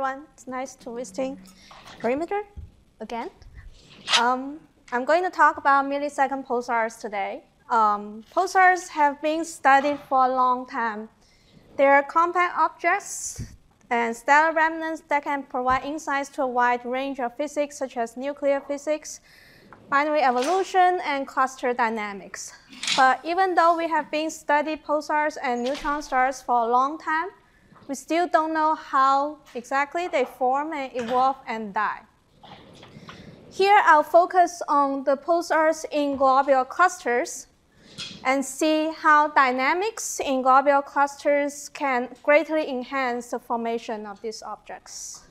everyone. It's nice to visiting Perimeter again. I'm going to talk about millisecond pulsars today. Pulsars have been studied for a long time. They are compact objects and stellar remnants that can provide insights to a wide range of physics, such as nuclear physics, binary evolution, and cluster dynamics. But even though we have been studying pulsars and neutron stars for a long time, we still don't know how exactly they form and evolve and die. Here, I'll focus on the pulsars in globular clusters and see how dynamics in globular clusters can greatly enhance the formation of these objects.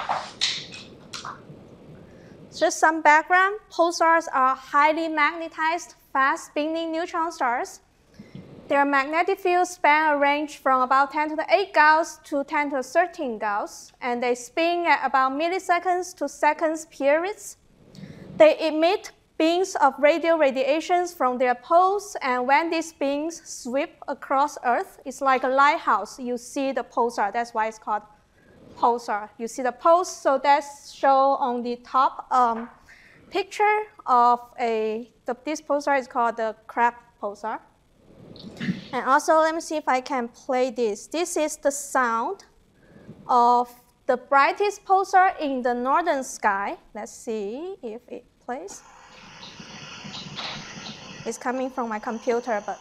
Just some background, pulsars are highly magnetized, fast-spinning neutron stars. Their magnetic fields span a range from about 10 to the 8 Gauss to 10 to the 13 Gauss, and they spin at about milliseconds to seconds periods. They emit beams of radio radiations from their poles, and when these beams sweep across Earth, it's like a lighthouse. You see the pulsar, that's why it's called pulsar. You see the pulse, so that's shown on the top picture of this pulsar is called the Crab pulsar. And also, let me see if I can play this. This is the sound of the brightest pulsar in the northern sky. Let's see if it plays. It's coming from my computer, but.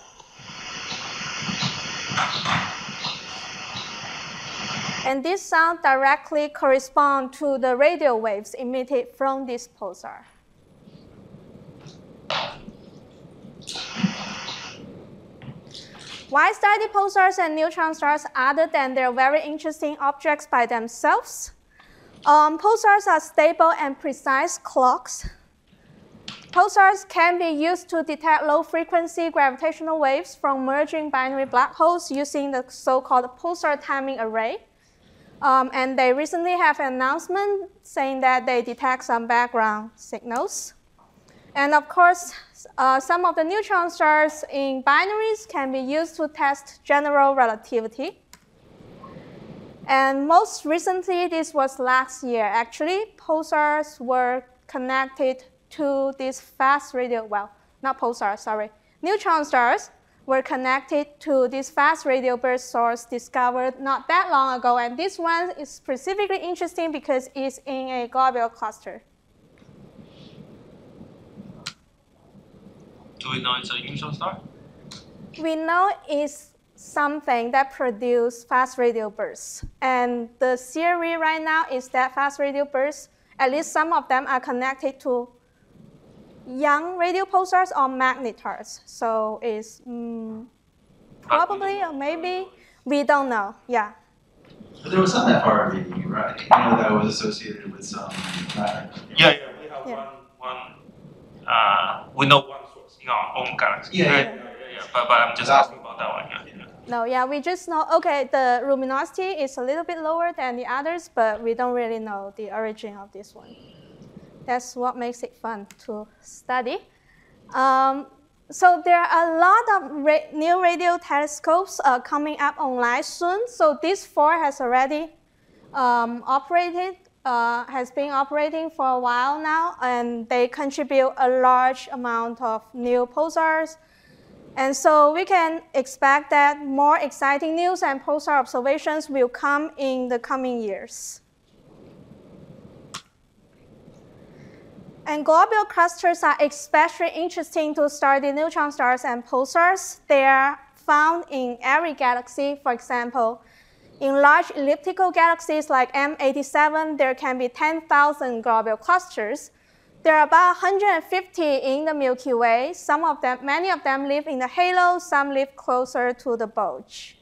And this sound directly corresponds to the radio waves emitted from this pulsar. Why study pulsars and neutron stars other than they're very interesting objects by themselves? Pulsars are stable and precise clocks. Pulsars can be used to detect low-frequency gravitational waves from merging binary black holes using the so-called pulsar timing array. And they recently have an announcement saying that they detect some background signals. And of course, some of the neutron stars in binaries can be used to test general relativity. And most recently, this was last year, actually, pulsars were connected to this fast radio, well, not pulsars, sorry, neutron stars were connected to this fast radio burst source discovered not that long ago. And this one is specifically interesting because it's in a globular cluster. Do we know it's a neutron star? We know it's something that produces fast radio bursts. And the theory right now is that fast radio bursts, at least some of them are connected to young radio pulsars or magnetars. So it's probably or maybe, we don't know, yeah. But there was some FRB, right? You know, that was associated with some. Yeah, we have one. We know one source in our own galaxy. Yeah. But I'm just asking about that one. Yeah. No, yeah, we just know, okay, the luminosity is a little bit lower than the others, but we don't really know the origin of this one. That's what makes it fun to study. So there are a lot of new radio telescopes coming up online soon. So this 4 has already has been operating for a while now, and they contribute a large amount of new pulsars. And so we can expect that more exciting news and pulsar observations will come in the coming years. And globular clusters are especially interesting to study neutron stars and pulsars. They are found in every galaxy. For example, in large elliptical galaxies like M87, there can be 10,000 globular clusters. There are about 150 in the Milky Way. Many of them live in the halo, some live closer to the bulge.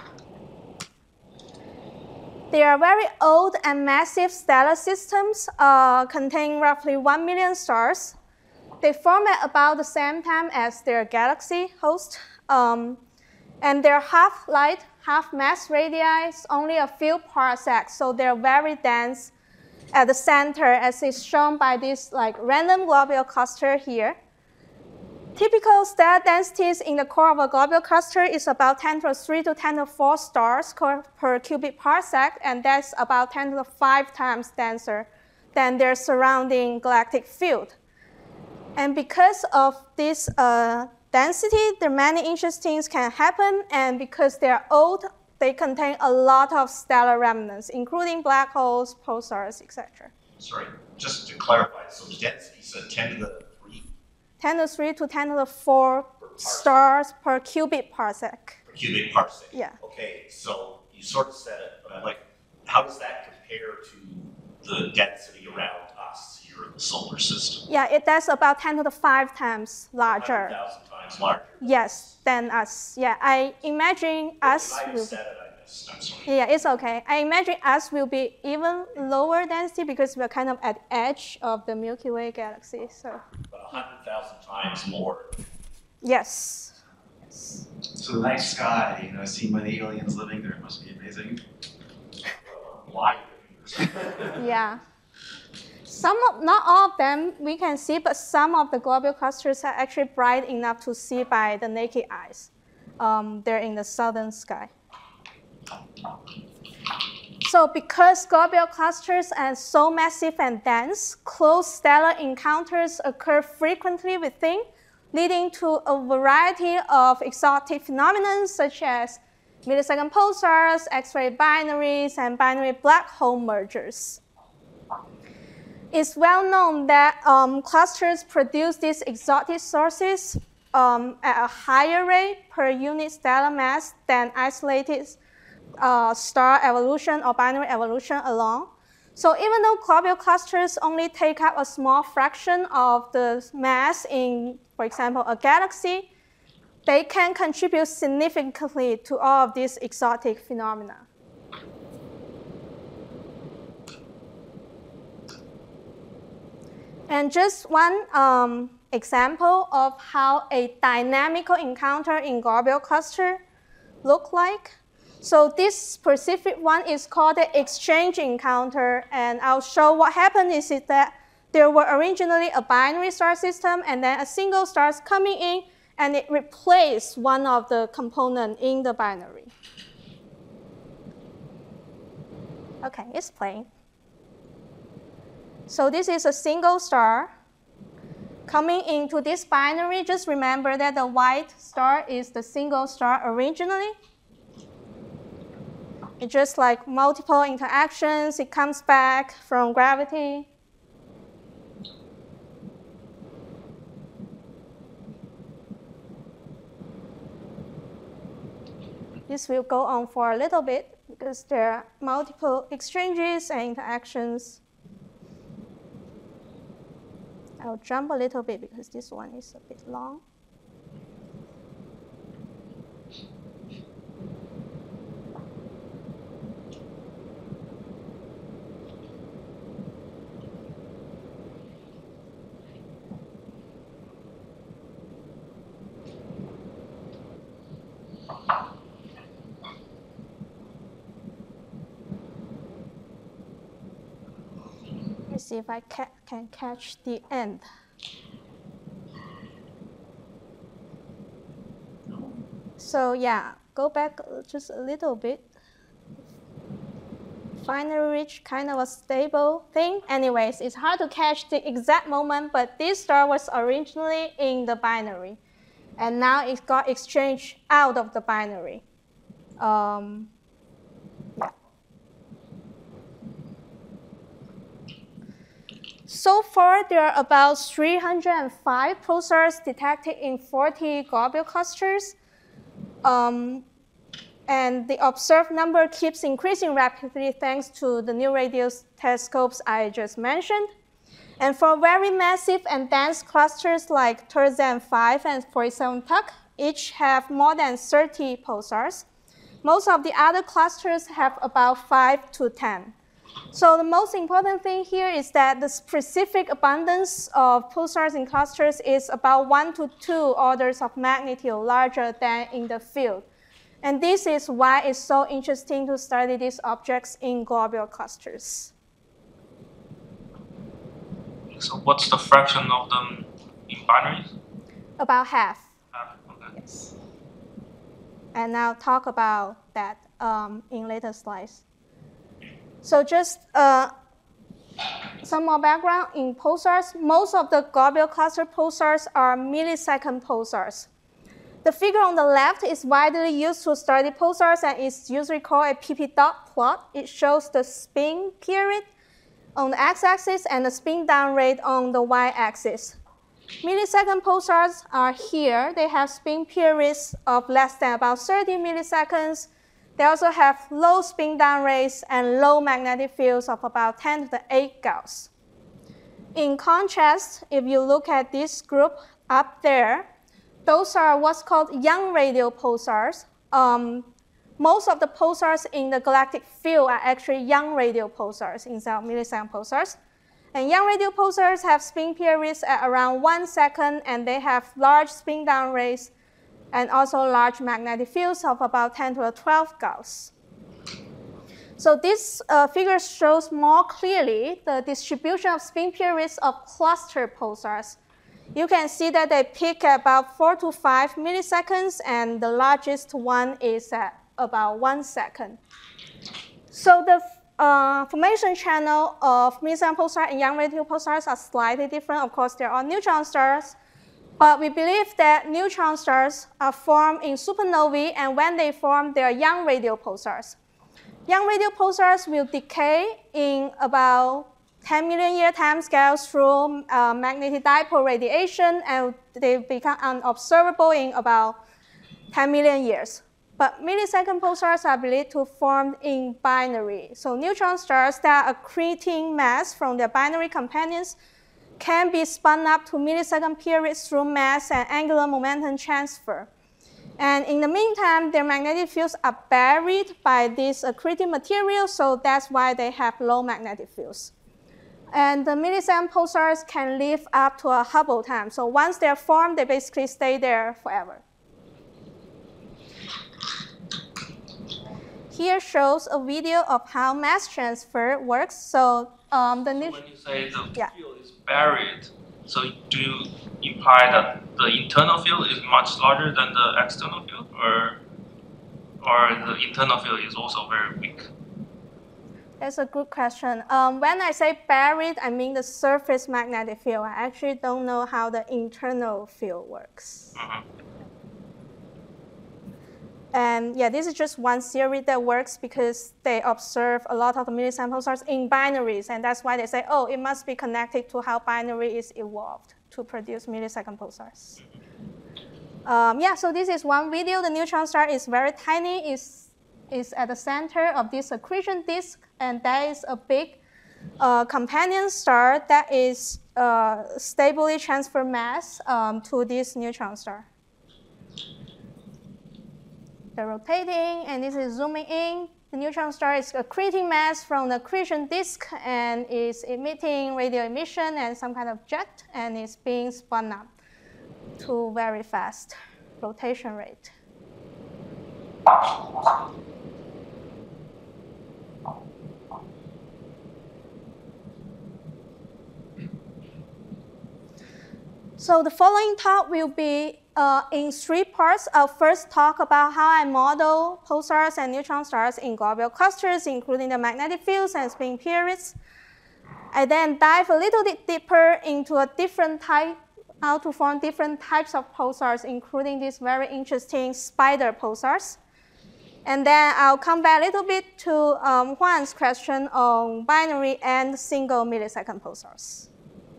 They are very old and massive stellar systems containing roughly 1 million stars. They form at about the same time as their galaxy host. And their half light, half mass radii is only a few parsecs, so they're very dense at the center, as is shown by this random globular cluster here. Typical stellar densities in the core of a globular cluster is about 10 to the 3 to 10 to the 4 stars per cubic parsec, and that's about 10 to the 5 times denser than their surrounding galactic field. And because of this density, there are many interesting things can happen, and because they're old, they contain a lot of stellar remnants, including black holes, pulsars, etc. Sorry, just to clarify, so density, so 10 to the 3? 10 to the 3 to 10 to the 4 stars per cubic parsec. Per cubic parsec? Yeah. Okay, so you sort of said it, but I'm like, how does that compare to the density around us here in the solar system? Yeah, that's about 10 to the 5 times larger. 100,000 times larger? Yes, than us. Yeah, I imagine us I will. said it, I missed, I'm sorry. Yeah, it's okay. I imagine us will be even lower density because we're kind of at the edge of the Milky Way galaxy. So. But 100,000 times more. Yes. Yes. So the night sky, seen by the aliens living there must be amazing. Why? Yeah. Not all of them we can see, but some of the globular clusters are actually bright enough to see by the naked eyes. They're in the southern sky. So because globular clusters are so massive and dense, close stellar encounters occur frequently within, leading to a variety of exotic phenomena such as millisecond pulsars, X-ray binaries, and binary black hole mergers. It's well known that clusters produce these exotic sources at a higher rate per unit stellar mass than isolated star evolution or binary evolution alone. So even though globular clusters only take up a small fraction of the mass in, for example, a galaxy, they can contribute significantly to all of these exotic phenomena. And just one example of how a dynamical encounter in globular cluster look like. So this specific one is called the exchange encounter, and I'll show what happened is that there were originally a binary star system and then a single star coming in, and it replaced one of the components in the binary. Okay, it's playing. So this is a single star coming into this binary. Just remember that the white star is the single star originally. It's just like multiple interactions. It comes back from gravity. This will go on for a little bit because there are multiple exchanges and interactions. I'll jump a little bit because this one is a bit long. Let's see if I can catch the end. So yeah, go back just a little bit. Finally reach kind of a stable thing. Anyways, it's hard to catch the exact moment, but this star was originally in the binary. And now it got exchanged out of the binary. Yeah. So far, there are about 305 pulsars detected in 40 globular clusters. And the observed number keeps increasing rapidly thanks to the new radio telescopes I just mentioned. And for very massive and dense clusters like Tarzan 5 and 47 Puck, each have more than 30 pulsars. Most of the other clusters have about 5 to 10. So the most important thing here is that the specific abundance of pulsars in clusters is about 1 to 2 orders of magnitude larger than in the field. And this is why it's so interesting to study these objects in globular clusters. So what's the fraction of them in binaries? About half. Okay. Yes. And now talk about that in later slides. So just some more background in pulsars. Most of the global cluster pulsars are millisecond pulsars. The figure on the left is widely used to study pulsars and is usually called a PP dot plot. It shows the spin period on the x-axis and the spin down rate on the y-axis. Millisecond pulsars are here. They have spin periods of less than about 30 milliseconds. They also have low spin down rates and low magnetic fields of about 10 to the 8 Gauss. In contrast, if you look at this group up there, those are what's called young radial pulsars. Most of the pulsars in the galactic field are actually young radial pulsars instead of millisecond pulsars. And young radial pulsars have spin periods at around 1 second, and they have large spin down rates and also large magnetic fields of about 10 to the 12 Gauss. So this figure shows more clearly the distribution of spin periods of cluster pulsars. You can see that they peak at about 4 to 5 milliseconds, and the largest one is at about 1 second. So the formation channel of millisecond pulsar and young radial pulsars are slightly different. Of course, there are neutron stars, but we believe that neutron stars are formed in supernovae, and when they form, they are young radial pulsars. Young radial pulsars will decay in about 10 million year time scales through magnetic dipole radiation, and they become unobservable in about 10 million years. But millisecond pulsars are believed to form in binary. So neutron stars that are accreting mass from their binary companions can be spun up to millisecond periods through mass and angular momentum transfer. And in the meantime, their magnetic fields are buried by this accreting material, so that's why they have low magnetic fields. And the millisecond pulsars can live up to a Hubble time. So once they're formed, they basically stay there forever. Here shows a video of how mass transfer works. So when you say the field is buried, so do you imply that the internal field is much larger than the external field, or the internal field is also very weak? That's a good question. When I say buried, I mean the surface magnetic field. I actually don't know how the internal field works. Mm-hmm. And yeah, this is just one theory that works because they observe a lot of the millisecond pulsars in binaries, and that's why they say, oh, it must be connected to how binary is evolved to produce millisecond pulsars. Yeah, so this is one video. The neutron star is very tiny. It's at the center of this accretion disk, and that is a big companion star that is stably transfer mass to this neutron star. They're rotating, and this is zooming in. The neutron star is accreting mass from the accretion disk and is emitting radio emission and some kind of jet, and it's being spun up to very fast rotation rate. So the following talk will be in 3 parts. I'll first talk about how I model pulsars and neutron stars in global clusters, including the magnetic fields and spin periods. I then dive a little bit deeper into how to form different types of pulsars, including these very interesting spider pulsars. And then I'll come back a little bit to Juan's question on binary and single millisecond pulsars.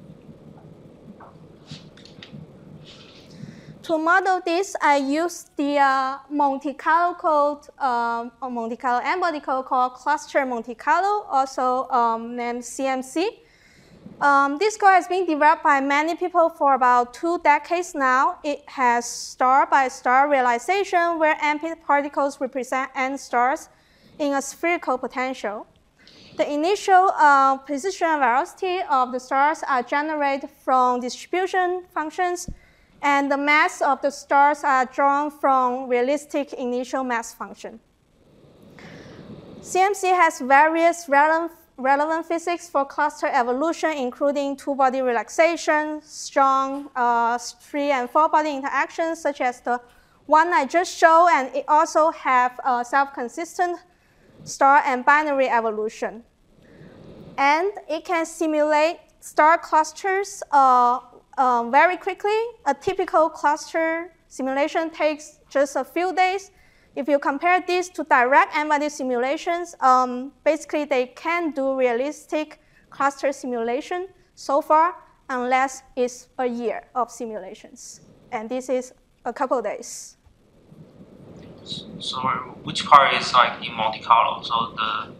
To model this, I used the Monte Carlo code, Monte Carlo n-body code called Cluster Monte Carlo, also named CMC. This code has been developed by many people for about 2 decades now. It has star-by-star realization where n particles represent n stars in a spherical potential. The initial position and velocity of the stars are generated from distribution functions, and the mass of the stars are drawn from realistic initial mass function. CMC has various relevant relevant physics for cluster evolution, including two-body relaxation, strong 3 and 4-body interactions, such as the one I just showed, and it also have self-consistent star and binary evolution. And it can simulate star clusters very quickly. A typical cluster simulation takes just a few days. If you compare this to direct n-body simulations, basically they can't do realistic cluster simulation so far unless it's a year of simulations. And this is a couple days. So which part is like in Monte Carlo? So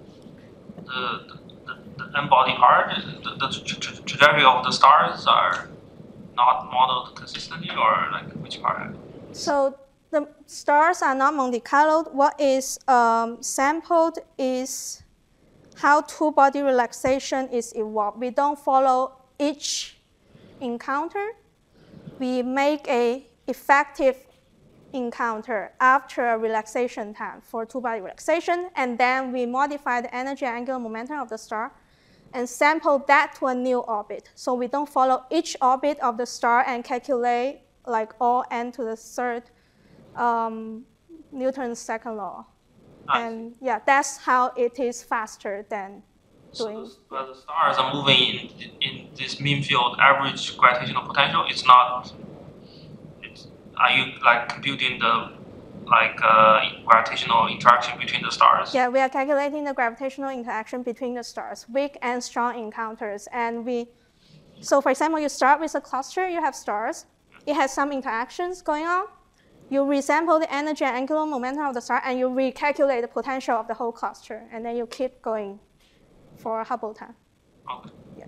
the n-body part, the trajectory of the stars are not modeled consistently, or like which part? So the stars are not Monte Carlo. What is sampled is how two-body relaxation is evolved. We don't follow each encounter. We make an effective encounter after a relaxation time for two-body relaxation, and then we modify the energy and angular momentum of the star and sample that to a new orbit. So we don't follow each orbit of the star and calculate like all n to the third Newton's second law. And yeah, that's how it is faster than doing. So the stars are moving in this mean field average gravitational potential. It's not. Are you like computing the gravitational interaction between the stars? Yeah, we are calculating the gravitational interaction between the stars, weak and strong encounters. And so for example, you start with a cluster, you have stars. It has some interactions going on. You resample the energy and angular momentum of the star, and you recalculate the potential of the whole cluster. And then you keep going for Hubble time. Okay. Yeah.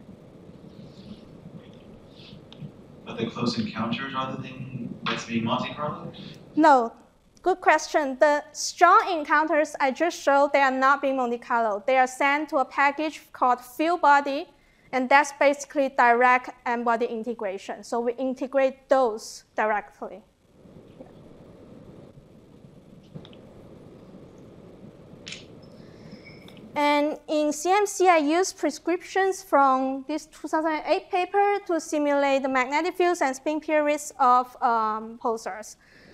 But the close encounters are the thing that's being Monte Carlo? No. Good question. The strong encounters I just showed, they are not being Monte Carlo. They are sent to a package called field body, and that's basically direct n-body integration. So we integrate those directly. Yeah. And in CMC, I used prescriptions from this 2008 paper to simulate the magnetic fields and spin periods of pulsars.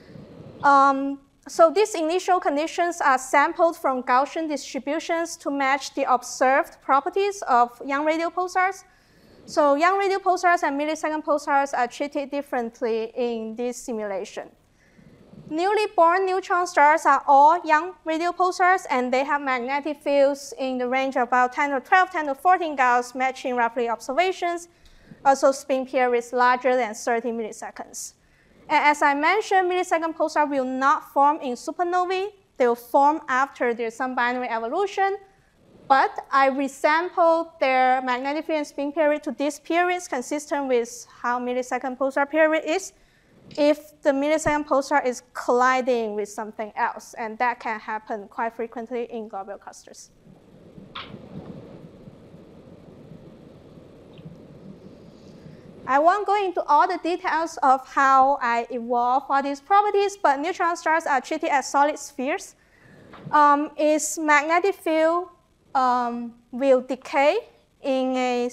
So these initial conditions are sampled from Gaussian distributions to match the observed properties of young radial pulsars. So young radial pulsars and millisecond pulsars are treated differently in this simulation. Newly born neutron stars are all young radial pulsars, and they have magnetic fields in the range of about 10 to 12, 10 to 14 Gauss, matching roughly observations. Also spin periods larger than 30 milliseconds. And as I mentioned, millisecond pulsar will not form in supernovae. They will form after there's some binary evolution. But I resampled their magnetic field and spin period to these periods, consistent with how millisecond pulsar period is, if the millisecond pulsar is colliding with something else. And that can happen quite frequently in globular clusters. I won't go into all the details of how I evolve all these properties, but neutron stars are treated as solid spheres. Its magnetic field will decay in a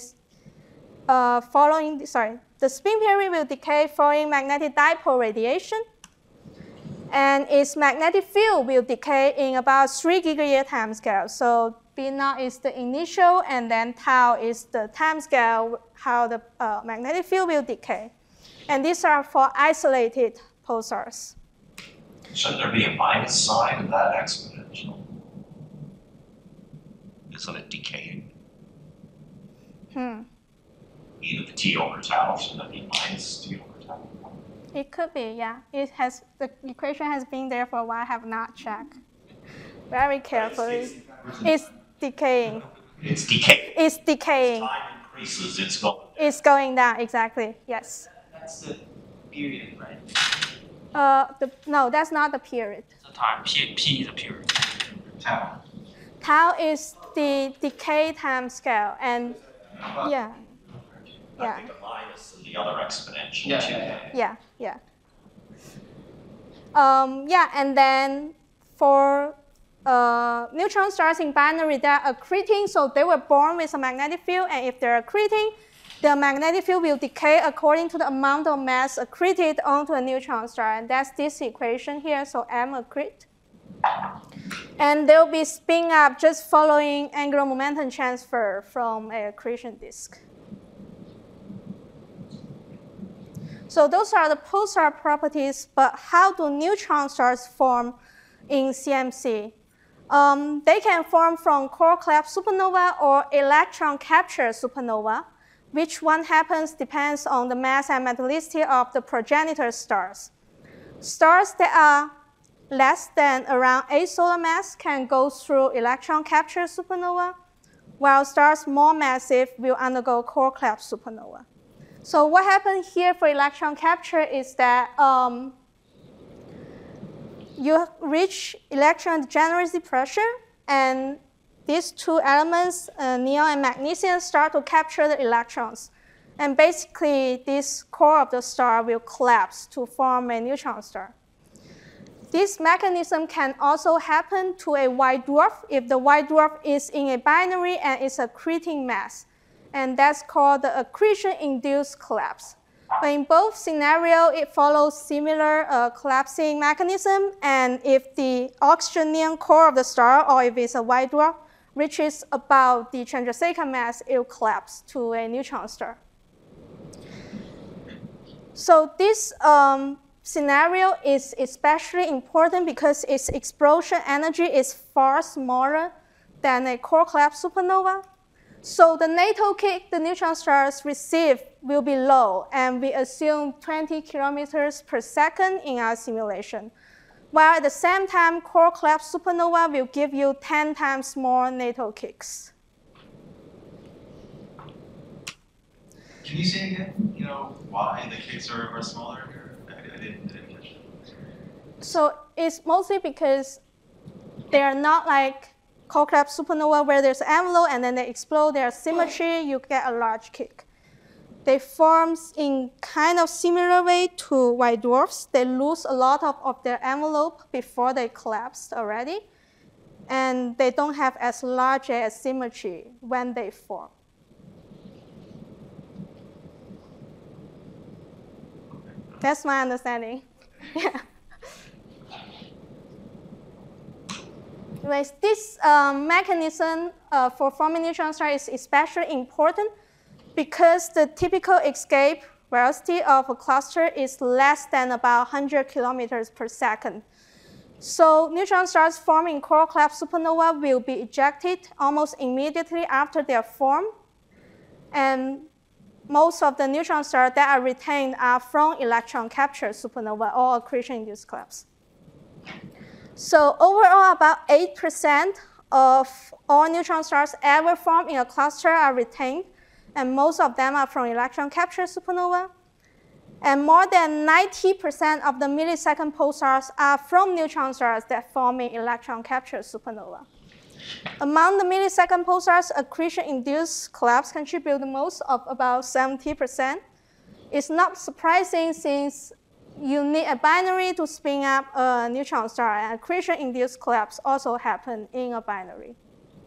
the spin period will decay following magnetic dipole radiation. And its magnetic field will decay in about 3 gigayear timescale. So B0 is the initial, and then tau is the timescale how the magnetic field will decay. And these are for isolated pulsars. Shouldn't there be a minus sign of that exponential? Isn't it decaying? Either the T over tau, shouldn't that be minus T over tau? It could be, yeah. The equation has been there for a while. I have not checked very carefully. It's decaying. It's decaying. It's decaying. As time increases, it's going down. It's going down, exactly, yes. That's the period, right? No, that's not the period. The time, P is the period. Tau. Tau is the decay time scale, and yeah. I think a minus in the other exponential. Yeah. And then for neutron stars in binary that are accreting, so they were born with a magnetic field, and if they're accreting, the magnetic field will decay according to the amount of mass accreted onto a neutron star, and that's this equation here, so M accrete. And they'll be spin up just following angular momentum transfer from an accretion disk. So those are the pulsar properties, but how do neutron stars form in CMC? They can form from core collapse supernova or electron capture supernova. Which one happens depends on the mass and metallicity of the progenitor stars. Stars that are less than around 8 solar mass can go through electron capture supernova, while stars more massive will undergo core collapse supernova. So what happened here for electron capture is that you reach electron degeneracy pressure, and these two elements, neon and magnesium, start to capture the electrons. And basically, this core of the star will collapse to form a neutron star. This mechanism can also happen to a white dwarf if the white dwarf is in a binary and is accreting mass. And that's called the accretion-induced collapse. But in both scenarios, it follows similar collapsing mechanism. And if the oxygen neon core of the star, or if it's a white dwarf, reaches about the Chandrasekhar mass, it will collapse to a neutron star. So this scenario is especially important because its explosion energy is far smaller than a core collapse supernova. So the NATO kick the neutron stars receive will be low, and we assume 20 kilometers per second in our simulation. While at the same time, core collapse supernova will give you 10 times more NATO kicks. Can you say again, why the kicks are smaller here? I didn't catch it. So it's mostly because they're not like core collapse supernova where there's an envelope and then they explode, there's symmetry, you get a large kick. They form in kind of similar way to white dwarfs. They lose a lot of their envelope before they collapsed already, and they don't have as large a symmetry when they form. That's my understanding. Yeah. Anyways, this mechanism for forming neutron stars is especially important because the typical escape velocity of a cluster is less than about 100 kilometers per second. So neutron stars forming core collapse supernova will be ejected almost immediately after they are formed. And most of the neutron stars that are retained are from electron capture supernova or accretion-induced collapse. So overall, about 8% of all neutron stars ever formed in a cluster are retained, and most of them are from electron capture supernova. And more than 90% of the millisecond pulsars are from neutron stars that form in electron capture supernova. Among the millisecond pulsars, accretion-induced collapse contribute the most of about 70%. It's not surprising since you need a binary to spin up a neutron star, and accretion-induced collapse also happen in a binary.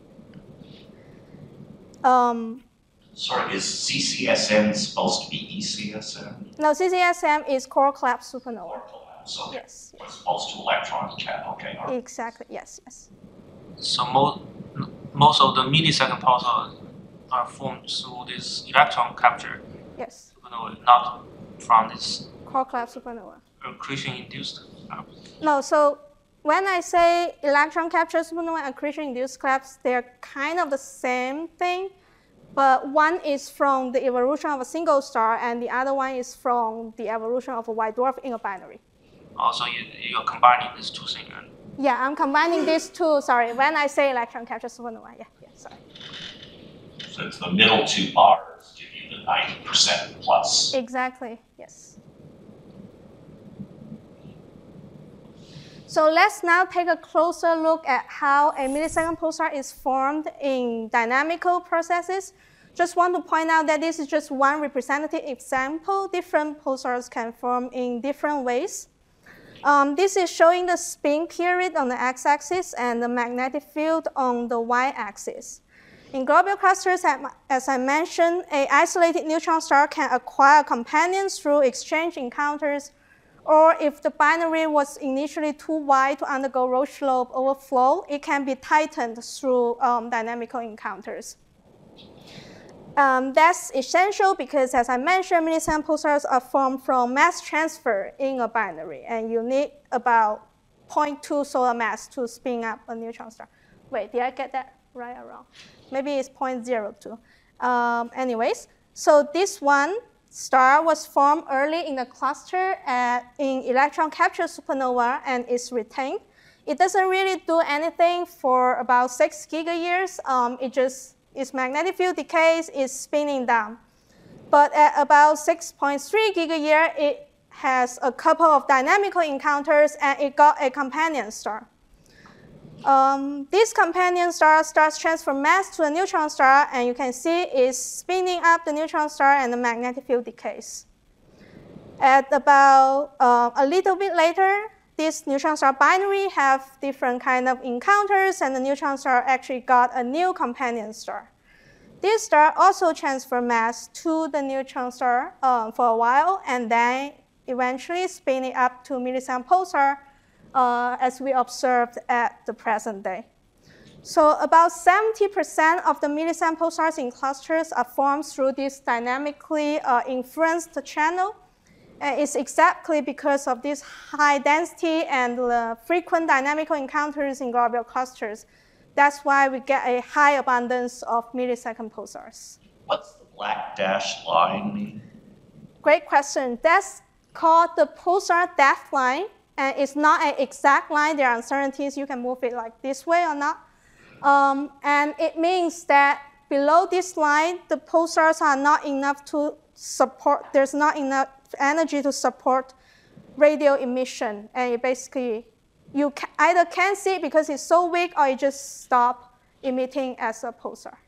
Sorry, is CCSM supposed to be ECSM? No, CCSM is core collapse supernova. Core collapse, okay. Yes. As opposed to electron chat, okay. All right. Exactly, yes, yes. So most of the millisecond pulsars are formed through this electron capture Yes. supernova, not from this Core collapse supernova. accretion-induced. No, so when I say electron capture supernova and accretion-induced collapse, they're kind of the same thing, but one is from the evolution of a single star, and the other one is from the evolution of a white dwarf in a binary. Also, you're combining these two things. Yeah, I'm combining these two, sorry, when I say electron capture supernova, yeah, sorry. So it's the middle two bars give you the 90% plus. Exactly, yes. So let's now take a closer look at how a millisecond pulsar is formed in dynamical processes. Just want to point out that this is just one representative example. Different pulsars can form in different ways. This is showing the spin period on the x-axis and the magnetic field on the y-axis. In globular clusters, as I mentioned, an isolated neutron star can acquire companions through exchange encounters, or if the binary was initially too wide to undergo Roche-Loeb overflow, it can be tightened through dynamical encounters. That's essential because, as I mentioned, millisecond pulsars are formed from mass transfer in a binary, and you need about 0.2 solar mass to spin up a neutron star. Wait, did I get that right or wrong? Maybe it's 0.02. Anyways, so this one star was formed early in the cluster in electron capture supernova and is retained. It doesn't really do anything for about 6 gigayears. Its magnetic field decays, is spinning down. But at about 6.3 gigayear, it has a couple of dynamical encounters, and it got a companion star. This companion star starts transfer mass to a neutron star, and you can see it's spinning up the neutron star, and the magnetic field decays. At about a little bit later, this neutron star binary have different kind of encounters, and the neutron star actually got a new companion star. This star also transfer mass to the neutron star for a while, and then eventually spin it up to millisecond pulsar, as we observed at the present day. So about 70% of the millisecond pulsars in clusters are formed through this dynamically influenced channel. And it's exactly because of this high density and the frequent dynamical encounters in globular clusters. That's why we get a high abundance of millisecond pulsars. What's the black dashed line mean? Great question. That's called the pulsar depth line. And it's not an exact line. There are uncertainties. You can move it like this way or not. And it means that below this line, the pulsars are not enough to support, there's not enough energy to support radio emission. And it basically, you either can't see it because it's so weak, or it just stop emitting as a pulsar.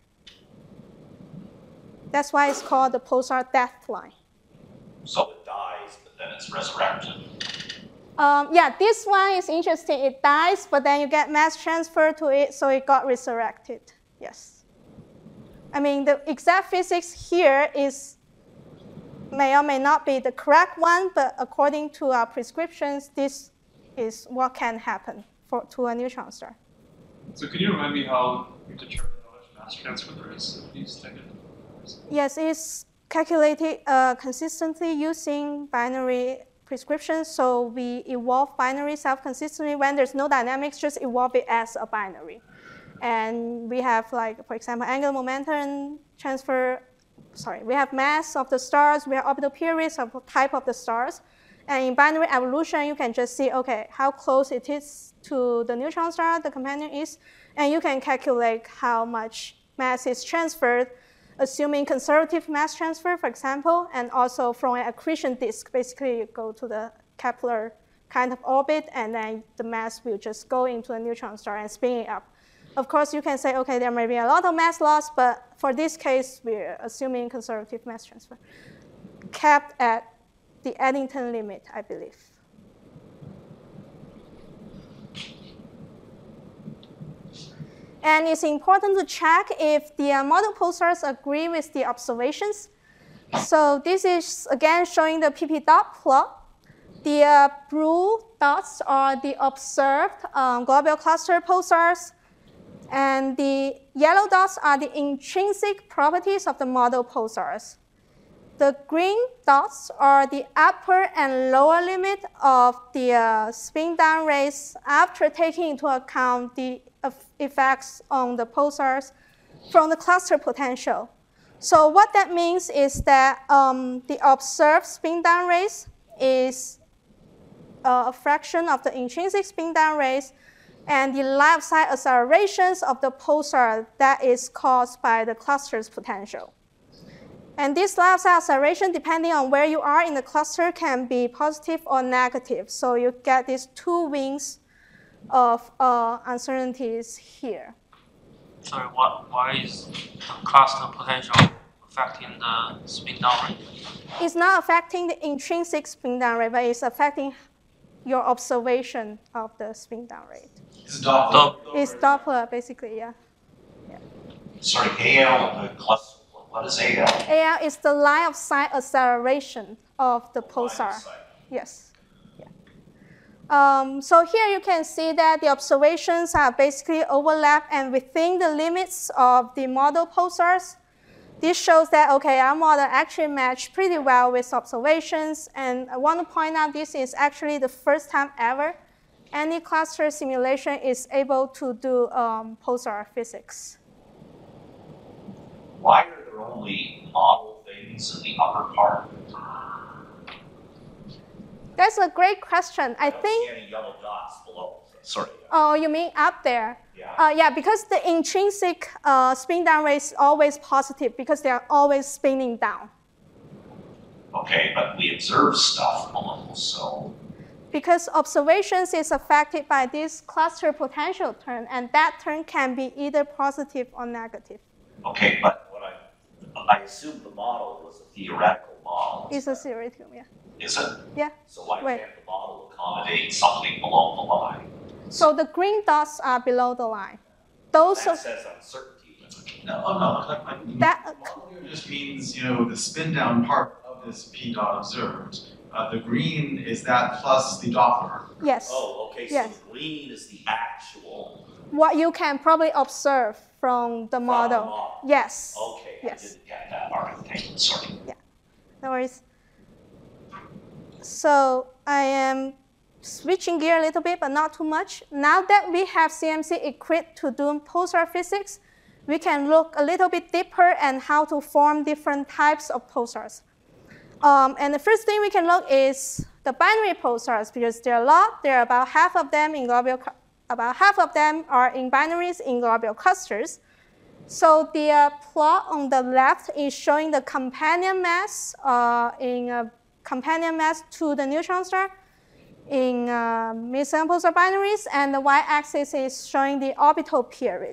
That's why it's called the pulsar depth line. So it dies, but then it's resurrected. Yeah, this one is interesting. It dies, but then you get mass transfer to it, so it got resurrected. Yes. I mean, the exact physics here may or may not be the correct one, but according to our prescriptions, this is what can happen to a neutron star. So can you remind me how you determine how much mass transfer there is of these negative numbers? Yes, it's calculated consistently using binary prescription, so we evolve binary self-consistently. When there's no dynamics, just evolve it as a binary. And we have, like, for example, angular momentum transfer, we have mass of the stars, we have orbital periods of the type of the stars. And in binary evolution, you can just see, okay, how close it is to the neutron star the companion is, and you can calculate how much mass is transferred, assuming conservative mass transfer, for example, and also from an accretion disk. Basically, you go to the Kepler kind of orbit, and then the mass will just go into a neutron star and spin it up. Of course, you can say, okay, there may be a lot of mass loss, but for this case, we're assuming conservative mass transfer, capped at the Eddington limit, I believe. And it's important to check if the model pulsars agree with the observations. So this is, again, showing the PP dot plot. The blue dots are the observed globular cluster pulsars. And the yellow dots are the intrinsic properties of the model pulsars. The green dots are the upper and lower limit of the spin-down rates after taking into account the effects on the pulsars from the cluster potential. So what that means is that the observed spin-down rates is a fraction of the intrinsic spin-down rates, and the line-of-sight accelerations of the pulsar that is caused by the cluster's potential. And this line-of-sight acceleration, depending on where you are in the cluster, can be positive or negative. So you get these two wings of uncertainties here. Sorry, why is the cluster potential affecting the spin down rate? It's not affecting the intrinsic spin down rate, but it's affecting your observation of the spin down rate. It's Doppler. It's Doppler, basically, yeah. Sorry, AL cluster. What is AL? AL is the line of sight acceleration of the pulsar. Yes. Yeah. So here you can see that the observations are basically overlap and within the limits of the model pulsars. This shows that, okay, our model actually matched pretty well with observations. And I want to point out this is actually the first time ever any cluster simulation is able to do pulsar physics. Why are there only model things in the upper part? That's a great question. I don't think. see any yellow dots below. Sorry. Oh, you mean up there? Yeah. Yeah, because the intrinsic spin down rate is always positive because they are always spinning down. Okay, but we observe stuff below, so. Because observations is affected by this cluster potential turn, and that turn can be either positive or negative. Okay, but I assume the model was a theoretical model. It's a theoretical, yeah. Is it? Yeah. So why can't the model accommodate something below the line? So the green dots are below the line. Those that says uncertainty. No. That Model here just means, the spin down part of this P dot observed. The green is that plus the Doppler. Yes. Oh, okay. So yes. the green is the actual. What you can probably observe from the model. Yes. Okay. Yes. I didn't get that. All right. Thank you. Sorry. Yeah. No worries. So I am switching gear a little bit, but not too much. Now that we have CMC equipped to do pulsar physics, we can look a little bit deeper and how to form different types of pulsars. And the first thing we can look is the binary pulsars, because there are a lot. There are about half of them in are in binaries in globule clusters. So the plot on the left is showing the companion mass companion mass to the neutron star in millisecond pulsar binaries, and the y-axis is showing the orbital period.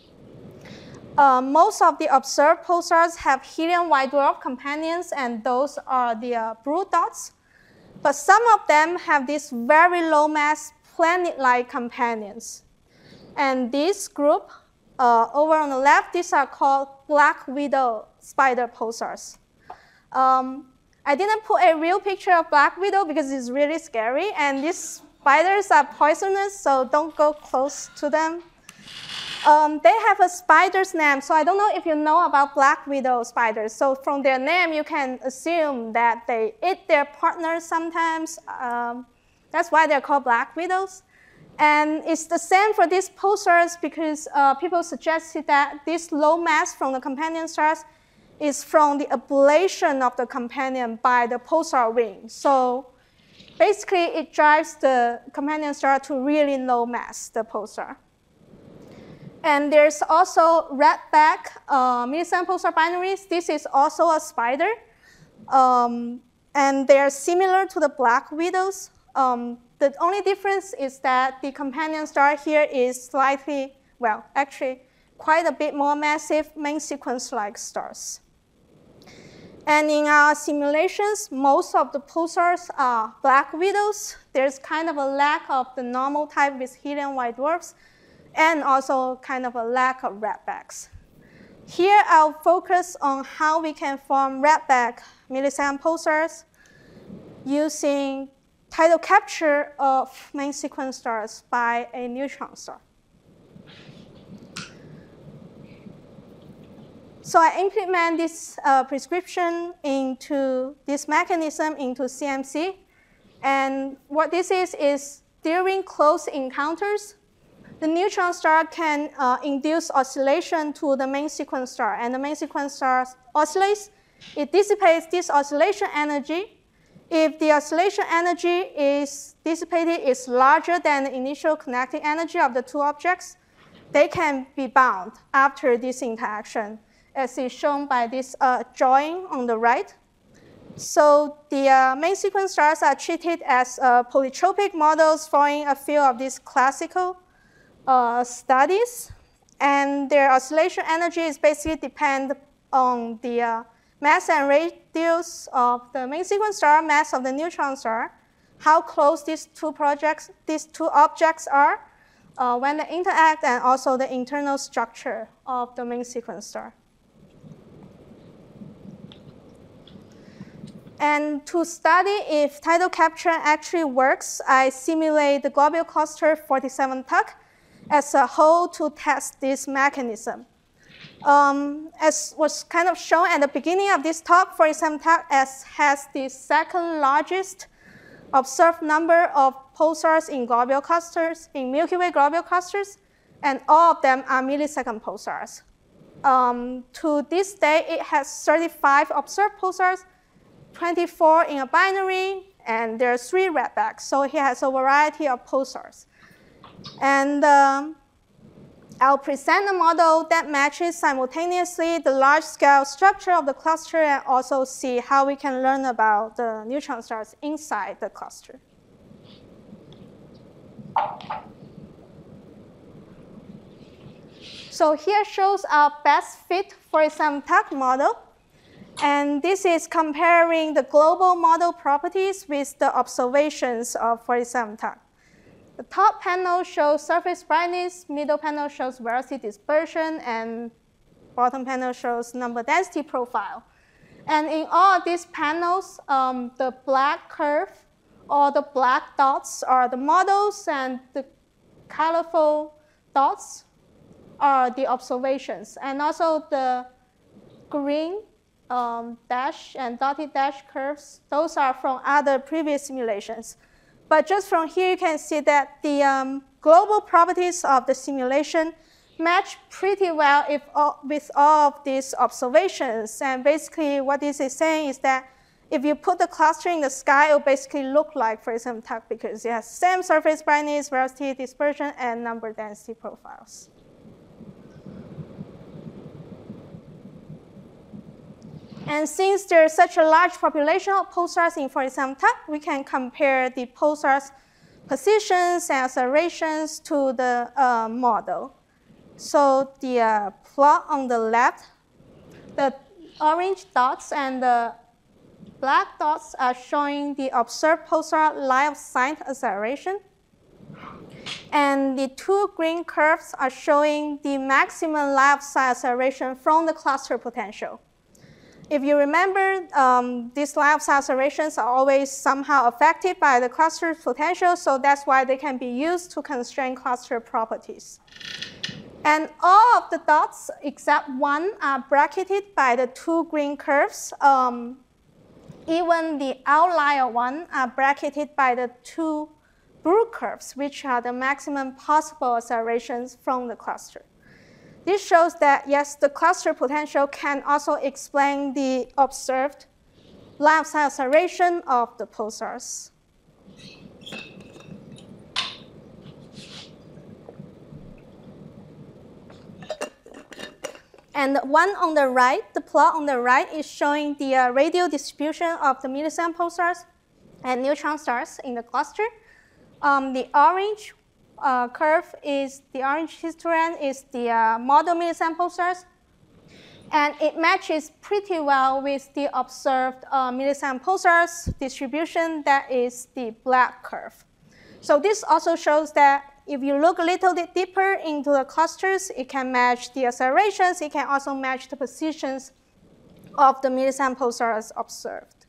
Most of the observed pulsars have helium white dwarf companions, and those are the blue dots. But some of them have these very low mass planet-like companions. And this group, over on the left, these are called black widow spider pulsars. I didn't put a real picture of black widow because it's really scary, and these spiders are poisonous, so don't go close to them. They have a spider's name, so I don't know if you know about black widow spiders. So from their name, you can assume that they eat their partners sometimes. That's why they're called black widows. And it's the same for these pulsars because people suggested that this low mass from the companion stars is from the ablation of the companion by the pulsar wing. So basically, it drives the companion star to really low mass, the pulsar. And there's also redback millisecond pulsar binaries. This is also a spider. And they're similar to the black widows. The only difference is that the companion star here is slightly, well, actually quite a bit more massive main sequence-like stars. And in our simulations, most of the pulsars are black widows. There's kind of a lack of the normal type with helium white dwarfs, and also kind of a lack of redbacks. Here, I'll focus on how we can form redback millisecond pulsars using tidal capture of main sequence stars by a neutron star. So I implement this prescription into this mechanism into CMC. And what this is during close encounters, the neutron star can induce oscillation to the main sequence star. And the main sequence star oscillates. It dissipates this oscillation energy. If the oscillation energy is dissipated is larger than the initial kinetic energy of the two objects, they can be bound after this interaction, as is shown by this drawing on the right. So the main sequence stars are treated as polytropic models following a few of these classical studies. And their oscillation energy is basically depend on the mass and radius of the main sequence star, mass of the neutron star, how close these two objects are when they interact, and also the internal structure of the main sequence star. And to study if tidal capture actually works, I simulate the globule cluster 47 TUC as a whole to test this mechanism. As was kind of shown at the beginning of this talk, 47 TUC has the second largest observed number of pulsars in globule clusters, in Milky Way globule clusters, and all of them are millisecond pulsars. To this day, it has 35 observed pulsars, 24 in a binary, and there are 3 redbacks. So it has a variety of pulsars. And I'll present a model that matches simultaneously the large-scale structure of the cluster and also see how we can learn about the neutron stars inside the cluster. So here shows our best fit 47 TUC model. And this is comparing the global model properties with the observations of 47 TUC. The top panel shows surface brightness, middle panel shows velocity dispersion, and bottom panel shows number density profile. And in all of these panels, the black curve or the black dots are the models, and the colorful dots are the observations. And also the green dash and dotted dash curves, those are from other previous simulations. But just from here, you can see that the global properties of the simulation match pretty well with all of these observations. And basically, what this is saying is that if you put the cluster in the sky, it will basically look like 47 TUC because it has the same surface brightness, velocity dispersion, and number density profiles. And since there's such a large population of pulsars in 47 TUC, we can compare the pulsars' positions and accelerations to the model. So the plot on the left, the orange dots and the black dots are showing the observed pulsar line of sight acceleration. And the 2 green curves are showing the maximum line of sight acceleration from the cluster potential. If you remember, these line of sight accelerations are always somehow affected by the cluster potential, so that's why they can be used to constrain cluster properties. And all of the dots except one are bracketed by the 2 green curves. Even the outlier one are bracketed by the 2 blue curves, which are the maximum possible accelerations from the cluster. This shows that, yes, the cluster potential can also explain the observed line of sight acceleration of the pulsars. And the one on the right, the plot on the right, is showing the radial distribution of the millisecond pulsars and neutron stars in the cluster. The orange curve is the orange histogram is the model millisecond pulsars, and it matches pretty well with the observed millisecond pulsars distribution, that is the black curve. So this also shows that if you look a little bit deeper into the clusters, it can match the accelerations, it can also match the positions of the millisecond pulsars observed.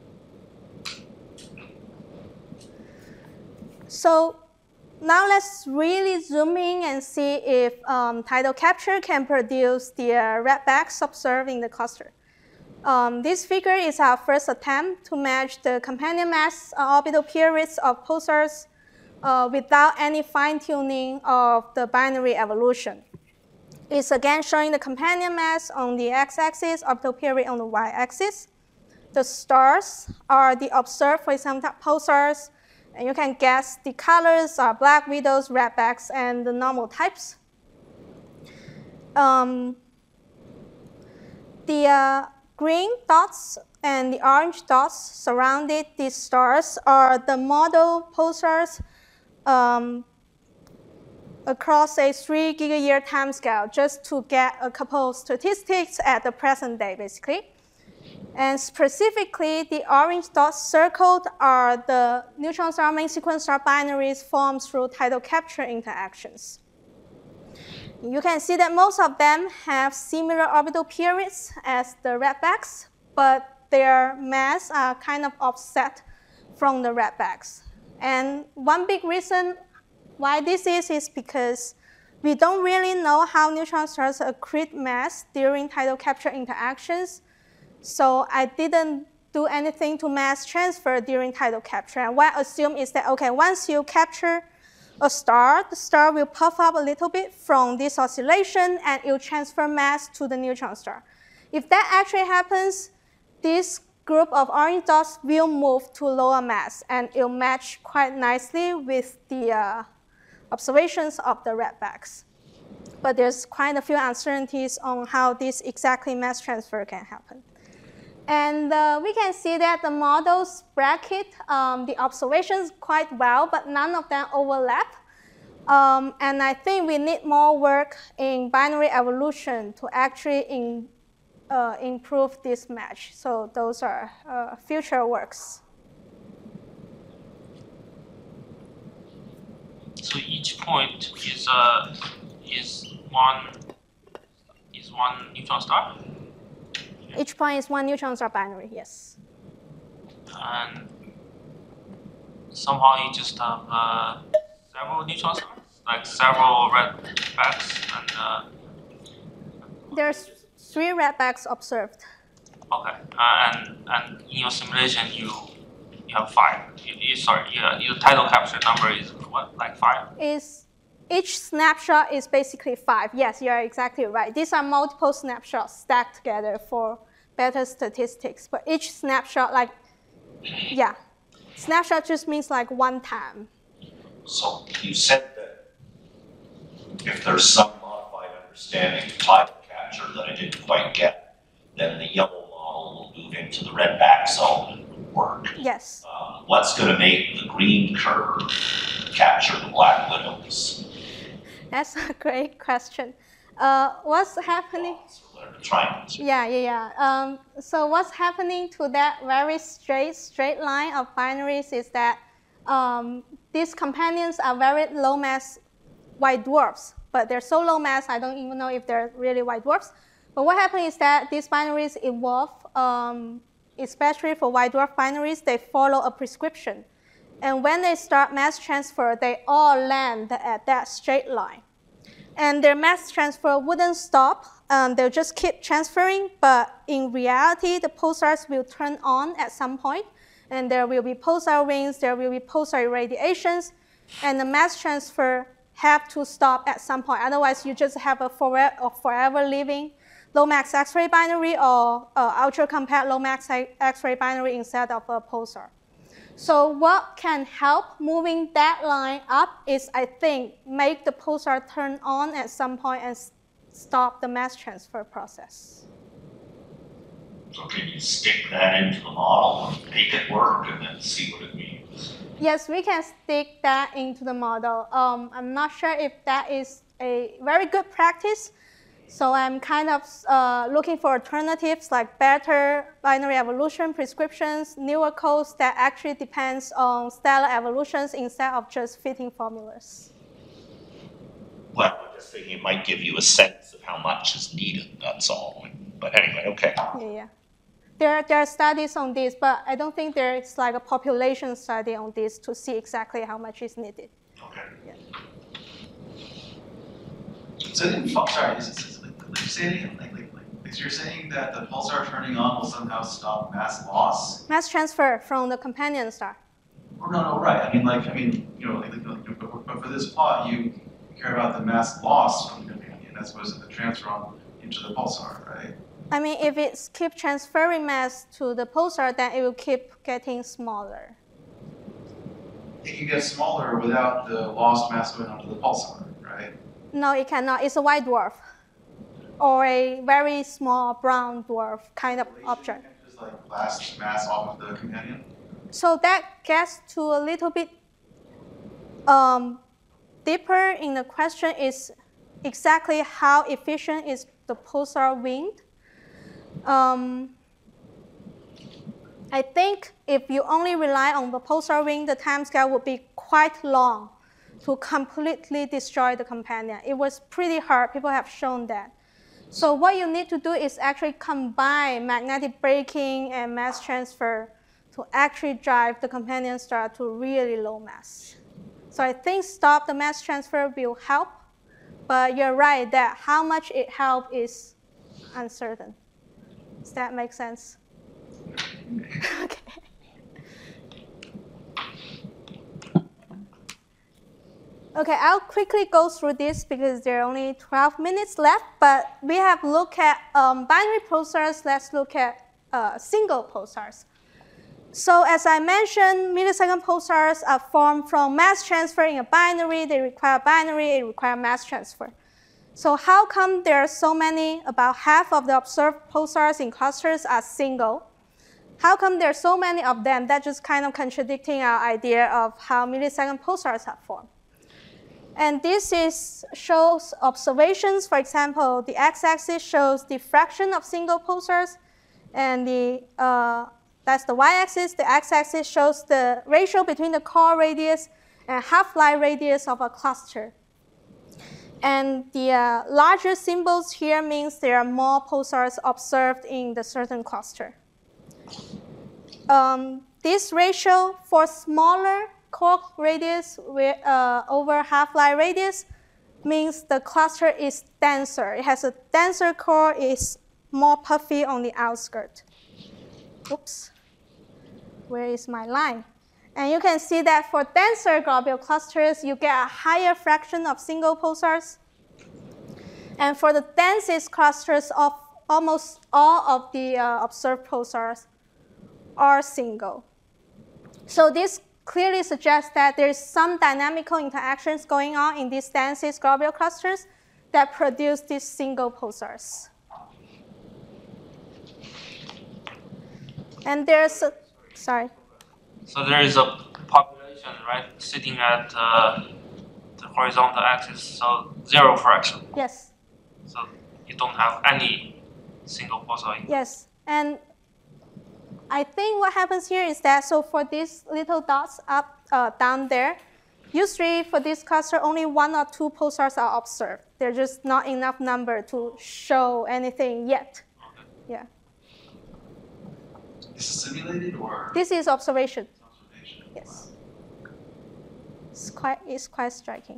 So now let's really zoom in and see if tidal capture can produce the redbacks observed in the cluster. This figure is our first attempt to match the companion mass orbital periods of pulsars without any fine-tuning of the binary evolution. It's again showing the companion mass on the x-axis, orbital period on the y-axis. The stars are the observed, for example, pulsars. And you can guess the colors are black widows, redbacks, and the normal types. The green dots and the orange dots surrounding these stars are the model pulsars across a 3 gigayear timescale, just to get a couple of statistics at the present day, basically. And specifically, the orange dots circled are the neutron star main sequence star binaries formed through tidal capture interactions. You can see that most of them have similar orbital periods as the redbacks, but their mass are kind of offset from the redbacks. And one big reason why this is because we don't really know how neutron stars accrete mass during tidal capture interactions. So I didn't do anything to mass transfer during tidal capture. And what I assume is that, okay, once you capture a star, the star will puff up a little bit from this oscillation and it will transfer mass to the neutron star. If that actually happens, this group of orange dots will move to lower mass and it will match quite nicely with the observations of the redbacks. But there's quite a few uncertainties on how this exactly mass transfer can happen. And we can see that the models bracket the observations quite well, but none of them overlap. And I think we need more work in binary evolution to actually improve this match. So those are future works. So each point is one neutron star? Each point is one neutron star binary, yes. And somehow you just have several neutron stars, like several redbacks, and there's 3 redbacks observed. Okay, and in your simulation you have 5. Your tidal capture number is what, like 5? Each snapshot is basically 5. Yes, you are exactly right. These are multiple snapshots stacked together for better statistics. But each snapshot, like, yeah, snapshot just means like one time. So you said that if there's some modified understanding of tidal capture that I didn't quite get, then the yellow model will move into the redback zone and work. Yes. What's going to make the green curve capture the black widows? That's a great question. What's happening? Yeah. So what's happening to that very straight line of binaries is that these companions are very low mass white dwarfs, but they're so low mass I don't even know if they're really white dwarfs. But what happens is that these binaries evolve, especially for white dwarf binaries, they follow a prescription. And when they start mass transfer, they all land at that straight line. And their mass transfer wouldn't stop. They'll just keep transferring. But in reality, the pulsars will turn on at some point. And there will be pulsar rings. There will be pulsar irradiations. And the mass transfer have to stop at some point. Otherwise, you just have a forever living low-max X-ray binary or ultra-compact low-max X-ray binary instead of a pulsar. So what can help moving that line up is, I think, make the pulsar turn on at some point and stop the mass transfer process. So can you stick that into the model and make it work and then see what it means? Yes, we can stick that into the model. I'm not sure if that is a very good practice. So I'm kind of looking for alternatives like better binary evolution prescriptions, newer codes that actually depends on stellar evolutions instead of just fitting formulas. Well, I'm just thinking it might give you a sense of how much is needed, that's all. But anyway, okay. Yeah. There are studies on this, but I don't think there's like a population study on this to see exactly how much is needed. Okay. Yeah. So you're saying that the pulsar turning on will somehow stop mass loss? Mass transfer from the companion star. No, right. But for this plot, you care about the mass loss from the companion as opposed to the transfer into the pulsar, right? I mean, if it keeps transferring mass to the pulsar, then it will keep getting smaller. It can get smaller without the lost mass going onto the pulsar, right? No, it cannot. It's a white dwarf or a very small brown dwarf kind of object. Just like blast mass off of the companion? So that gets to a little bit deeper in the question is exactly how efficient is the pulsar wind. I think if you only rely on the pulsar ring, the timescale would be quite long to completely destroy the companion. It was pretty hard. People have shown that. So what you need to do is actually combine magnetic braking and mass transfer to actually drive the companion star to really low mass. So I think stop the mass transfer will help, but you're right that how much it helps is uncertain. Does that make sense? Okay. Okay, I'll quickly go through this because there are only 12 minutes left, but we have looked at binary pulsars. Let's look at single pulsars. So as I mentioned, millisecond pulsars are formed from mass transfer in a binary. They require binary, it requires mass transfer. So how come there are so many, about half of the observed pulsars in clusters are single? How come there are so many of them? That's just kind of contradicting our idea of how millisecond pulsars are formed. And this shows observations. For example, the x-axis shows diffraction of single pulsars, and that's the y-axis. The x-axis shows the ratio between the core radius and half-life radius of a cluster. And the larger symbols here means there are more pulsars observed in the certain cluster. This ratio for smaller core radius over half-life radius means the cluster is denser. It has a denser core, it's more puffy on the outskirts. Oops, where is my line? And you can see that for denser globule clusters, you get a higher fraction of single pulsars. And for the densest clusters of almost all of the observed pulsars are single. So this clearly suggests that there's some dynamical interactions going on in these densest globule clusters that produce these single pulsars. And there's a, sorry. So there is a population, right, sitting at the horizontal axis, so zero fraction. Yes. So you don't have any single pulsar. Yes, and I think what happens here is that, so for these little dots up, down there, usually for this cluster, only 1 or 2 pulsars are observed. They're just not enough number to show anything yet. Okay. Yeah. Is it simulated or? This is observation. Observation. Yes. It's quite striking.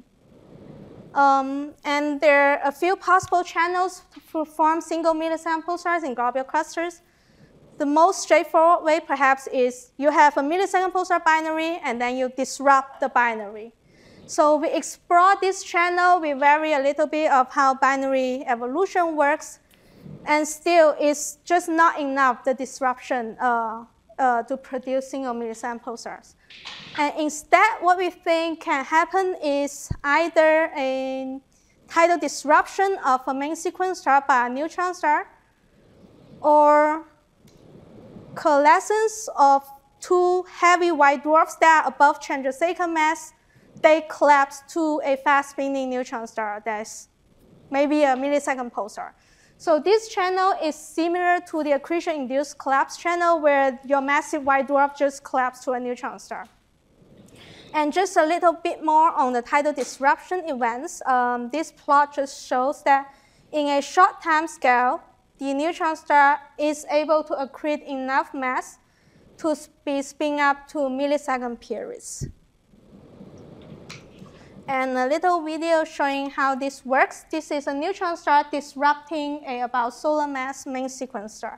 And there are a few possible channels to form single millisecond pulsars in globule clusters. The most straightforward way, perhaps, is you have a millisecond pulsar binary, and then you disrupt the binary. So we explore this channel. We vary a little bit of how binary evolution works. And still, it's just not enough, the disruption, to produce single millisecond pulsars. And instead, what we think can happen is either a tidal disruption of a main sequence star by a neutron star, or coalescence of 2 heavy white dwarfs that are above Chandrasekhar mass. They collapse to a fast-spinning neutron star that's maybe a millisecond pulsar. So this channel is similar to the accretion-induced collapse channel, where your massive white dwarf just collapsed to a neutron star. And just a little bit more on the tidal disruption events. This plot just shows that in a short time scale, the neutron star is able to accrete enough mass to be spin up to millisecond periods. And a little video showing how this works. This is a neutron star disrupting a about solar mass main sequence star.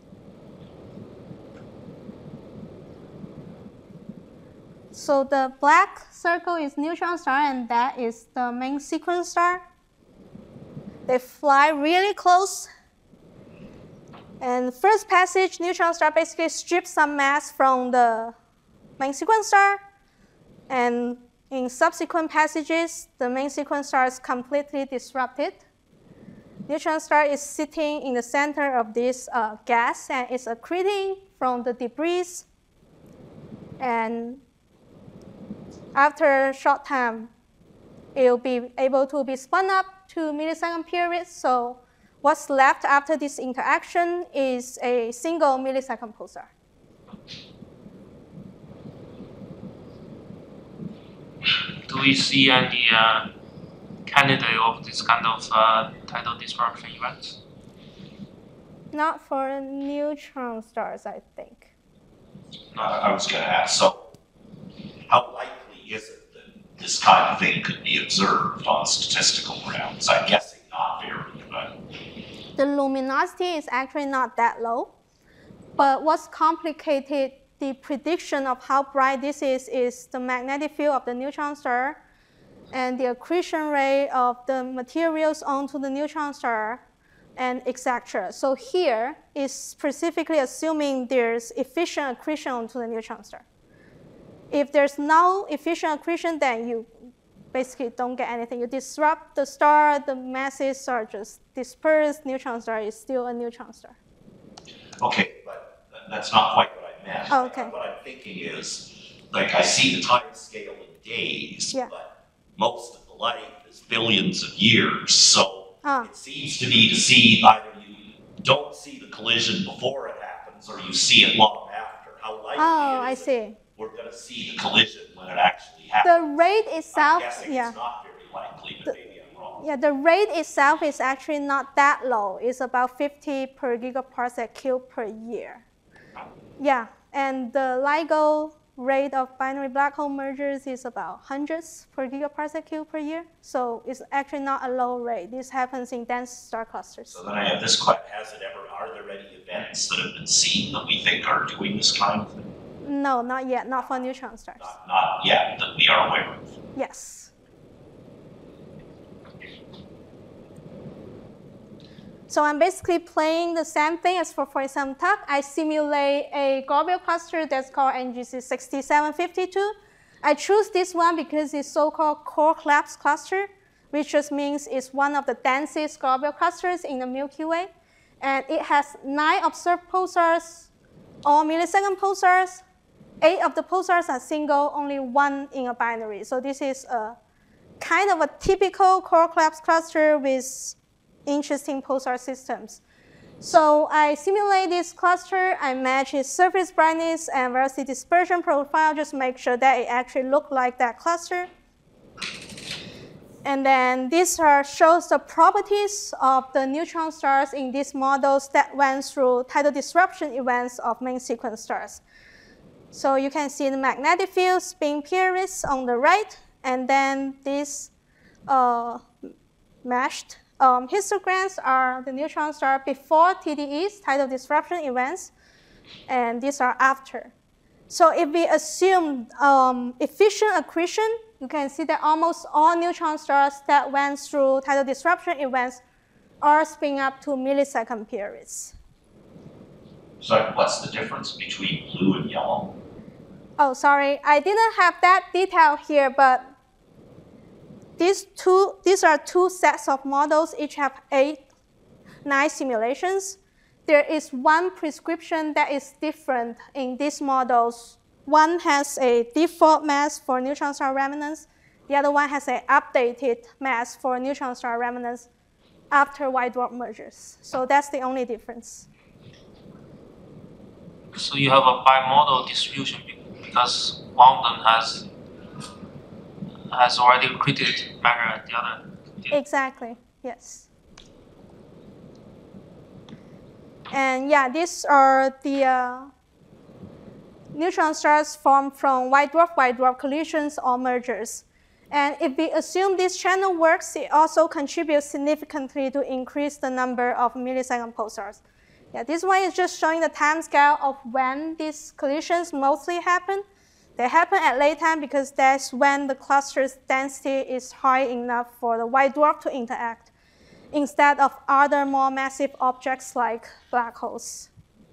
So the black circle is neutron star, and that is the main sequence star. They fly really close. And first passage, neutron star basically strips some mass from the main sequence star. And in subsequent passages, the main sequence star is completely disrupted. Neutron star is sitting in the center of this gas, and it's accreting from the debris. And after a short time, it will be able to be spun up to millisecond periods. So what's left after this interaction is a single millisecond pulsar. Do we see any candidate of this kind of tidal disruption events? Not for neutron stars, I think. I was going to ask, so how likely is it that this kind of thing could be observed on statistical grounds? I'm guessing not very, but... The luminosity is actually not that low, but what's complicated the prediction of how bright this is the magnetic field of the neutron star and the accretion rate of the materials onto the neutron star, and etc. So here is specifically assuming there's efficient accretion onto the neutron star. If there's no efficient accretion, then you basically don't get anything. You disrupt the star, the masses are just dispersed, neutron star is still a neutron star. Okay, but that's not quite what I meant. Oh, okay. What I'm thinking is, like, I see the time scale in days, yeah. But most of the life is billions of years, so it seems to me to see either you don't see the collision before it happens or you see it long after. How likely is it we're going to see the collision when it actually happens? The rate itself, I'm guessing it's not very likely, but maybe I'm wrong. Yeah, the rate itself is actually not that low. It's about 50 per gigaparsec cube per year. Yeah, and the LIGO rate of binary black hole mergers is about hundreds per gigaparsec cube per year. So it's actually not a low rate. This happens in dense star clusters. So then I have this question, are there any events that have been seen that we think are doing this kind of thing? No, not yet, not for neutron stars. Not yet, that we are aware of. Yes. So I'm basically playing the same thing as for some talk. I simulate a global cluster that's called NGC 6752. I choose this one because it's so-called core collapse cluster, which just means it's one of the densest global clusters in the Milky Way. And it has 9 observed pulsars, all millisecond pulsars. 8 of the pulsars are single, only 1 in a binary. So this is a kind of a typical core collapse cluster with interesting pulsar systems. So I simulate this cluster, I match its surface brightness and velocity dispersion profile, just make sure that it actually looks like that cluster. And then this shows the properties of the neutron stars in these models that went through tidal disruption events of main sequence stars. So you can see the magnetic field spin periods on the right, and then these meshed histograms are the neutron star before TDEs, tidal disruption events, and these are after. So if we assume efficient accretion, you can see that almost all neutron stars that went through tidal disruption events are spinning up to millisecond periods. So what's the difference between blue and yellow? Oh, sorry, I didn't have that detail here, but these are 2 sets of models, each have 9 simulations. There is one prescription that is different in these models. One has a default mass for neutron star remnants. The other one has an updated mass for neutron star remnants after white dwarf mergers. So that's the only difference. So you have a bimodal distribution because one of them has already accreted matter and the other didn't. Exactly, yes. And yeah, these are the neutron stars formed from white dwarf collisions or mergers. And if we assume this channel works, it also contributes significantly to increase the number of millisecond pulsars. Yeah, this one is just showing the time scale of when these collisions mostly happen. They happen at late time because that's when the cluster's density is high enough for the white dwarf to interact, instead of other more massive objects like black holes.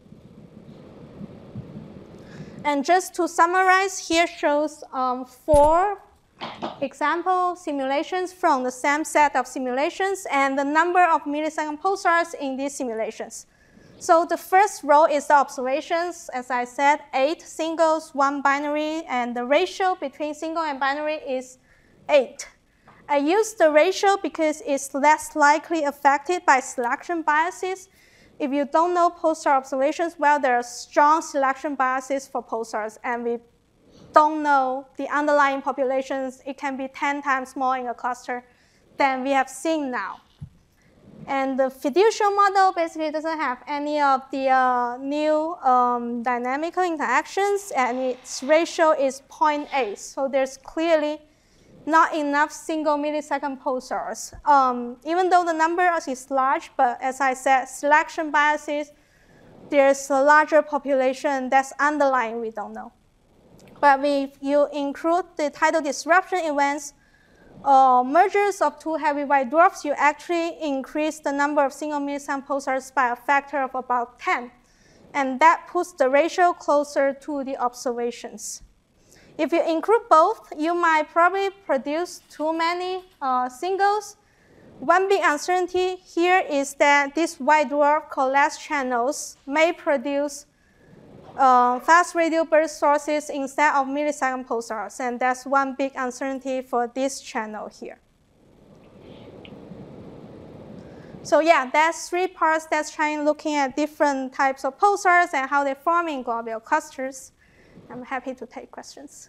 And just to summarize, here shows 4 example simulations from the same set of simulations and the number of millisecond pulsars in these simulations. So the first row is the observations. As I said, 8 singles, 1 binary, and the ratio between single and binary is 8. I use the ratio because it's less likely affected by selection biases. if you don't know pulsar observations, well, there are strong selection biases for pulsars, and we don't know the underlying populations. It can be 10 times more in a cluster than we have seen now. And the fiducial model basically doesn't have any of the new dynamical interactions, and its ratio is 0.8. So there's clearly not enough single millisecond pulsars. Even though the number is large, but as I said, selection biases, there's a larger population that's underlying, we don't know. But if you include the tidal disruption events, mergers of two heavy white dwarfs, you actually increase the number of single millisecond pulsars by a factor of about 10. And that puts the ratio closer to the observations. If you include both, you might probably produce too many singles. One big uncertainty here is that these white dwarf coalesced channels may produce fast radial burst sources instead of millisecond pulsars, and that's one big uncertainty for this channel here. So yeah, that's 3 parts that's trying looking at different types of pulsars and how they form in globule clusters. I'm happy to take questions.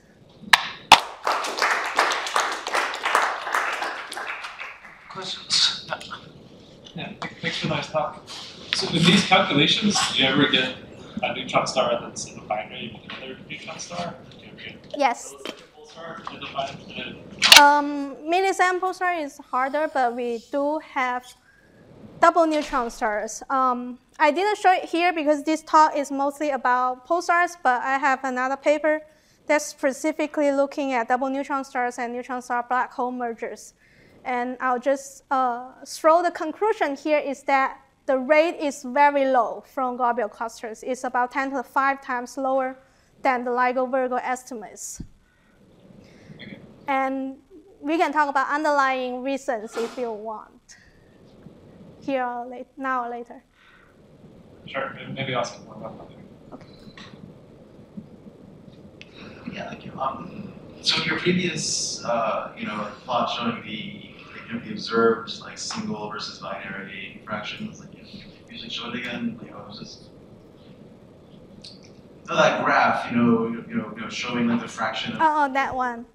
Questions? Yeah, thanks for the nice talk. So in these calculations, do you ever get a neutron star that's in a binary with another neutron star? Do you ever get yes. a pulsar in the binary? Millisecond pulsar is harder, but we do have double neutron stars. I didn't show it here because this talk is mostly about pulsars, but I have another paper that's specifically looking at double neutron stars and neutron star black hole mergers. And I'll just throw the conclusion here is that the rate is very low from globule clusters. It's about 10 to the 5 times lower than the LIGO-Virgo estimates. Okay. And we can talk about underlying reasons if you want. Here or now or later. Sure, maybe I'll ask more about that. Okay. Yeah, thank you. So in your previous, plot showing the observed like single versus binary fractions, like you usually show it again. Like I was just that graph, showing like the fraction of. Oh, that one.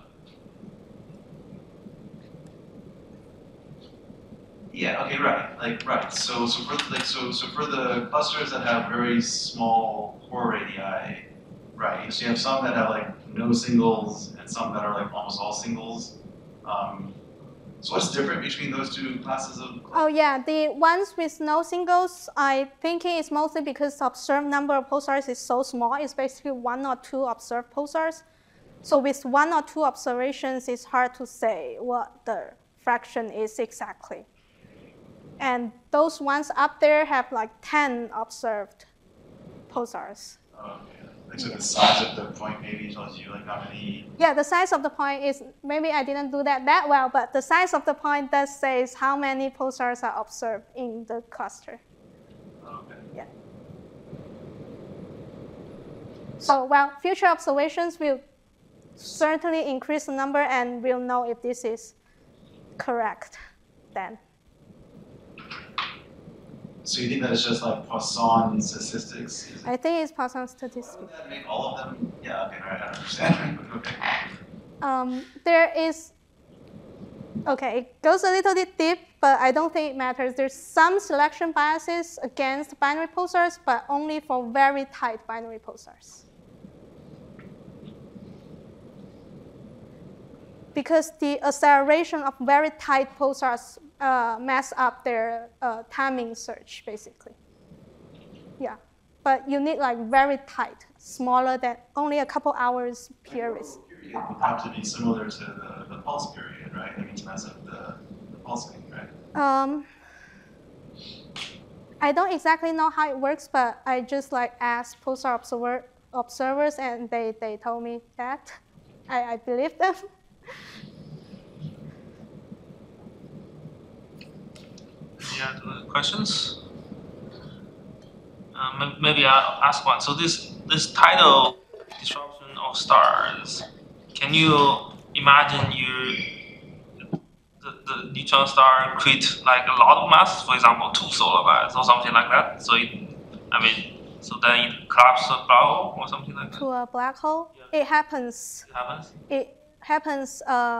Yeah. Okay. Right. Right. So for the clusters that have very small core radii, right? So you have some that have like no singles and some that are like almost all singles. So what's different between those two classes of? Oh yeah, the ones with no singles, I think it's mostly because the observed number of pulsars is so small. It's basically 1 or 2 observed pulsars. So with 1 or 2 observations, it's hard to say what the fraction is exactly. And those ones up there have like 10 observed pulsars. Okay. Like, so the size of the point maybe tells you like how many. Yeah, the size of the point is, maybe I didn't do that well, but the size of the point does say how many pulsars are observed in the cluster. Okay. Yeah. So, well, future observations will certainly increase the number, and we'll know if this is correct then. So you think that it's just like Poisson statistics? I think it's Poisson statistics. Would that make all of them? Yeah, okay, all right, I understand. Okay. There is, okay, it goes a little bit deep, but I don't think it matters. There's some selection biases against binary pulsars, but only for very tight binary pulsars. Because the acceleration of very tight pulsars mess up their timing search, basically. Yeah, but you need like very tight, smaller than only a couple hours periods. It would have to be similar to the pulse period, right? Like to mess up the pulsing, right? I don't exactly know how it works, but I just like asked pulsar observers, and they told me that. I believe them. Any other questions? Maybe I'll ask one. So this tidal disruption of stars, can you imagine the the neutron star create like a lot of mass, for example, 2 solar mass or something like that. So so then it collapses a black hole or something like that. To a black hole, Yeah. it happens. It happens. It happens.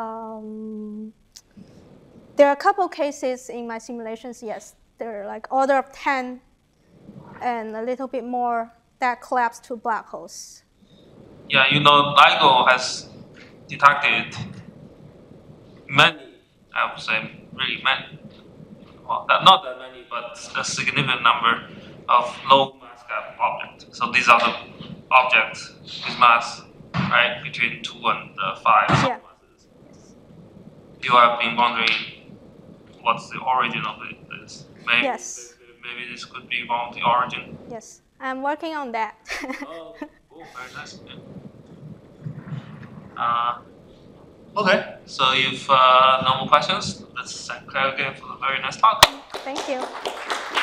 There are a couple cases in my simulations. Yes, there are like order of 10 and a little bit more that collapse to black holes. Yeah, LIGO has detected many, I would say, really many. Well, not that many, but a significant number of low mass gap objects. So these are the objects with mass, right, between 2 and 5 Yeah. masses. You have been wondering what's the origin of this. Yes. Maybe this could be one of the origin. Yes, I'm working on that. Oh, cool, very nice. Okay, so if no more questions, let's thank Claire again for the very nice talk. Thank you.